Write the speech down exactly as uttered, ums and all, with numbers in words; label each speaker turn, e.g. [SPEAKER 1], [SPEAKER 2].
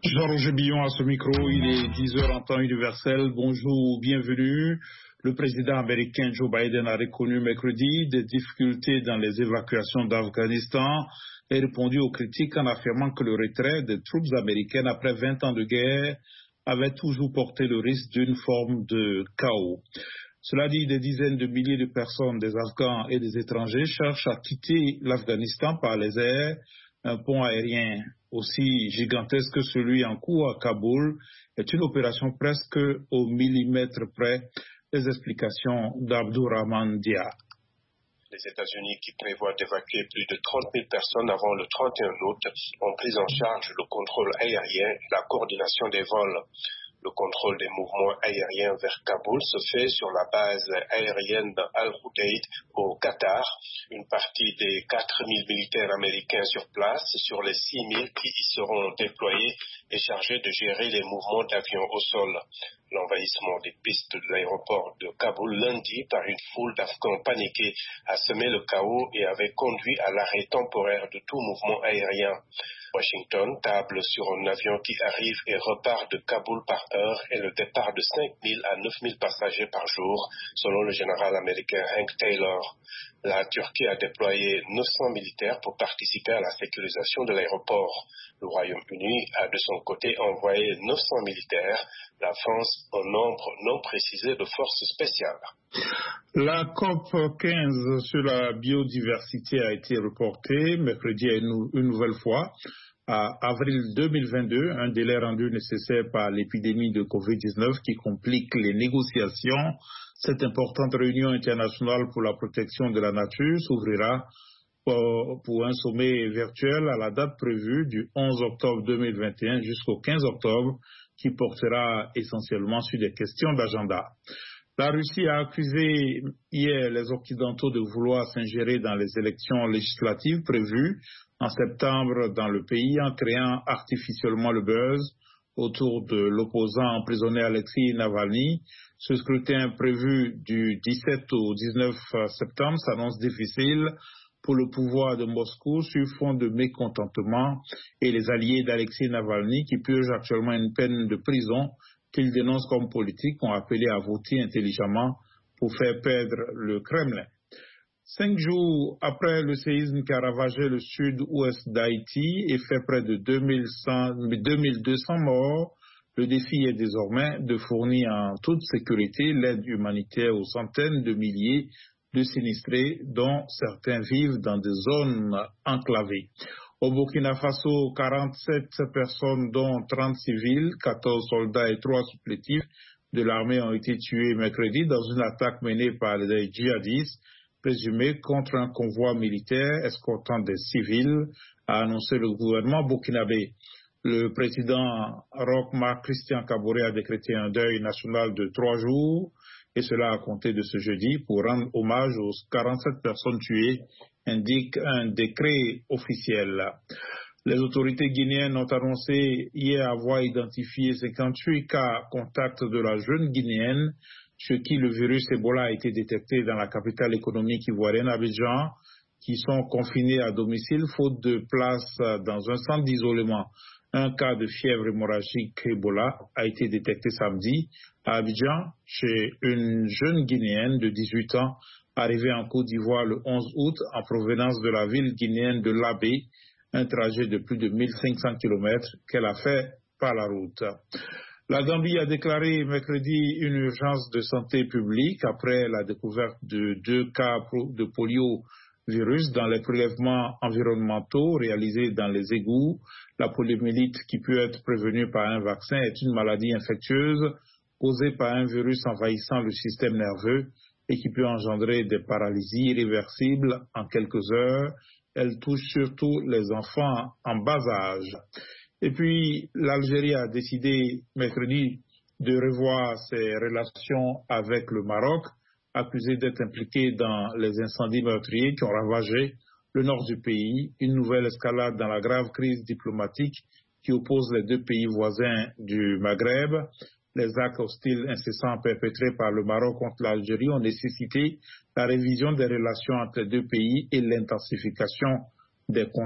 [SPEAKER 1] Georges Billon à ce micro, il est dix heures en temps universel. Bonjour, bienvenue. Le président américain Joe Biden a reconnu mercredi des difficultés dans les évacuations d'Afghanistan et répondu aux critiques en affirmant que le retrait des troupes américaines après vingt ans de guerre avait toujours porté le risque d'une forme de chaos. Cela dit, des dizaines de milliers de personnes, des Afghans et des étrangers, cherchent à quitter l'Afghanistan par les airs. Un pont aérien aussi gigantesque que celui en cours à Kaboul est une opération presque au millimètre près. Les explications d'Abdourahman Dia.
[SPEAKER 2] Les États-Unis, qui prévoient d'évacuer plus de trente mille personnes avant le trente et un août, ont pris en charge le contrôle aérien et la coordination des vols. Le contrôle des mouvements aériens vers Kaboul se fait sur la base aérienne d'Al-Udeid au Qatar. Une partie des quatre mille militaires américains sur place, sur les six mille qui y seront déployés, est chargée de gérer les mouvements d'avions au sol. L'envahissement des pistes de l'aéroport de Kaboul lundi par une foule d'Afghans paniqués a semé le chaos et avait conduit à l'arrêt temporaire de tout mouvement aérien. Washington table sur un avion qui arrive et repart de Kaboul par heure et le départ de cinq mille à neuf mille passagers par jour, selon le général américain Hank Taylor. La Turquie a déployé neuf cents militaires pour participer à la sécurisation de l'aéroport. Le Royaume-Uni a de son côté envoyé neuf cents militaires, la France un nombre non précisé de forces spéciales.
[SPEAKER 1] La COP quinze sur la biodiversité a été reportée mercredi une, une nouvelle fois à avril deux mille vingt-deux, un délai rendu nécessaire par l'épidémie de covid dix-neuf qui complique les négociations. Cette importante réunion internationale pour la protection de la nature s'ouvrira pour, pour un sommet virtuel à la date prévue du onze octobre deux mille vingt et un jusqu'au quinze octobre qui portera essentiellement sur des questions d'agenda. La Russie a accusé hier les Occidentaux de vouloir s'ingérer dans les élections législatives prévues en septembre dans le pays en créant artificiellement le buzz autour de l'opposant emprisonné Alexei Navalny. Ce scrutin prévu du dix-sept au dix-neuf septembre s'annonce difficile pour le pouvoir de Moscou sur fond de mécontentement et les alliés d'Alexei Navalny qui purgent actuellement une peine de prison qu'ils dénoncent comme politique, ont appelé à voter intelligemment pour faire perdre le Kremlin. Cinq jours après le séisme qui a ravagé le sud-ouest d'Haïti et fait près de deux mille deux cents morts, le défi est désormais de fournir en toute sécurité l'aide humanitaire aux centaines de milliers de sinistrés, dont certains vivent dans des zones enclavées. Au Burkina Faso, quarante-sept personnes, dont trente civils, quatorze soldats et trois supplétifs de l'armée ont été tués mercredi dans une attaque menée par les djihadistes présumés contre un convoi militaire escortant des civils, a annoncé le gouvernement burkinabé. Le président Roch Marc Christian Kaboré a décrété un deuil national de trois jours, et cela a compté de ce jeudi pour rendre hommage aux quarante-sept personnes tuées, indique un décret officiel. Les autorités guinéennes ont annoncé hier avoir identifié cinquante-huit cas contacts de la jeune guinéenne, chez qui le virus Ebola a été détecté dans la capitale économique ivoirienne Abidjan, qui sont confinés à domicile faute de place dans un centre d'isolement. Un cas de fièvre hémorragique Ebola a été détecté samedi à Abidjan chez une jeune Guinéenne de dix-huit ans arrivée en Côte d'Ivoire le onze août en provenance de la ville guinéenne de Labé, un trajet de plus de mille cinq cents kilomètres qu'elle a fait par la route. La Gambie a déclaré mercredi une urgence de santé publique après la découverte de deux cas de poliovirus dans les prélèvements environnementaux réalisés dans les égouts. La poliomyélite, qui peut être prévenue par un vaccin, est une maladie infectieuse causée par un virus envahissant le système nerveux et qui peut engendrer des paralysies irréversibles en quelques heures. Elle touche surtout les enfants en bas âge. Et puis, l'Algérie a décidé mercredi de revoir ses relations avec le Maroc, accusé d'être impliqué dans les incendies meurtriers qui ont ravagé le nord du pays. Une nouvelle escalade dans la grave crise diplomatique qui oppose les deux pays voisins du Maghreb. Les actes hostiles incessants perpétrés par le Maroc contre l'Algérie ont nécessité la révision des relations entre les deux pays et l'intensification des contacts